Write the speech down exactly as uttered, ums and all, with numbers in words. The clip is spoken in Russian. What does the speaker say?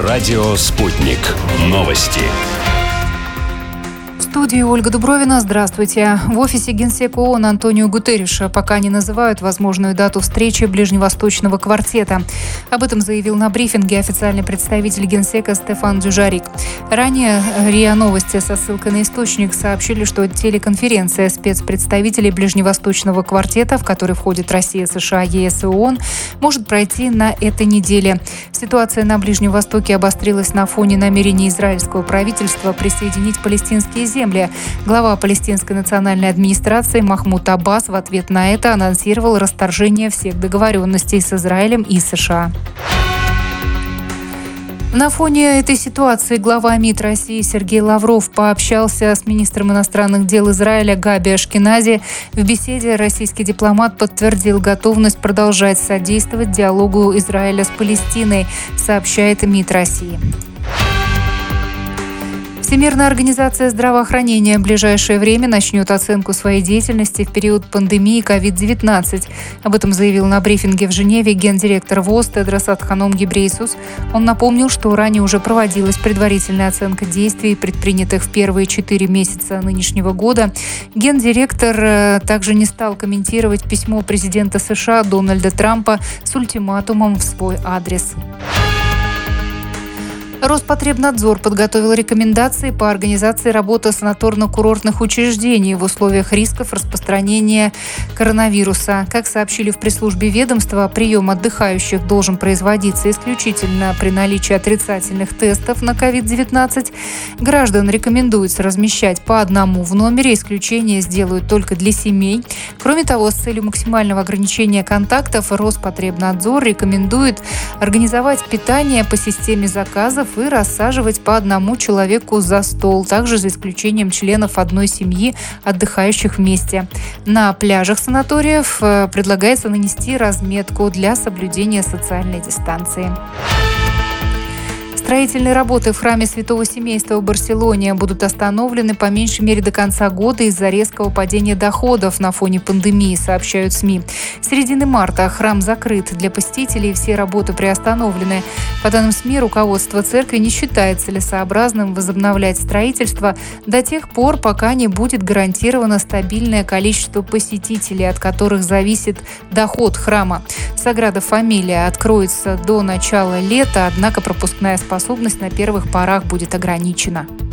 Радио «Спутник». Новости. В студии Ольга Дубровина. Здравствуйте. В офисе Генсека ООН Антонио Гутерриша пока не называют возможную дату встречи Ближневосточного квартета. Об этом заявил на брифинге официальный представитель Генсека Стефан Дюжарик. Ранее РИА Новости со ссылкой на источник сообщили, что телеконференция спецпредставителей Ближневосточного квартета, в который входят Россия, США, ЕС и ООН, может пройти на этой неделе. Ситуация на Ближнем Востоке обострилась на фоне намерений израильского правительства присоединить палестинские земли. Глава палестинской национальной администрации Махмуд Аббас в ответ на это анонсировал расторжение всех договоренностей с Израилем и США. На фоне этой ситуации глава МИД России Сергей Лавров пообщался с министром иностранных дел Израиля Габи Ашкенази. В беседе российский дипломат подтвердил готовность продолжать содействовать диалогу Израиля с Палестиной, сообщает МИД России. Всемирная организация здравоохранения в ближайшее время начнет оценку своей деятельности в период пандемии ковид девятнадцать. Об этом заявил на брифинге в Женеве гендиректор ВОЗ Тедрос Адханом Гебрейсус. Он напомнил, что ранее уже проводилась предварительная оценка действий, предпринятых в первые четыре месяца нынешнего года. Гендиректор также не стал комментировать письмо президента США Дональда Трампа с ультиматумом в свой адрес. Роспотребнадзор подготовил рекомендации по организации работы санаторно-курортных учреждений в условиях рисков распространения коронавируса. Как сообщили в пресс-службе ведомства, прием отдыхающих должен производиться исключительно при наличии отрицательных тестов на ковид девятнадцать. Граждан рекомендуется размещать по одному в номере, исключение сделают только для семей. Кроме того, с целью максимального ограничения контактов Роспотребнадзор рекомендует организовать питание по системе заказов и рассаживать по одному человеку за стол, также за исключением членов одной семьи, отдыхающих вместе. На пляжах санаториев предлагается нанести разметку для соблюдения социальной дистанции. Строительные работы в храме Святого Семейства в Барселоне будут остановлены по меньшей мере до конца года из-за резкого падения доходов на фоне пандемии, сообщают СМИ. С середины марта храм закрыт для посетителей, все работы приостановлены. По данным СМИ, руководство церкви не считает целесообразным возобновлять строительство до тех пор, пока не будет гарантировано стабильное количество посетителей, от которых зависит доход храма. Саграда Фамилия откроется до начала лета, однако пропускная способность на первых порах будет ограничена.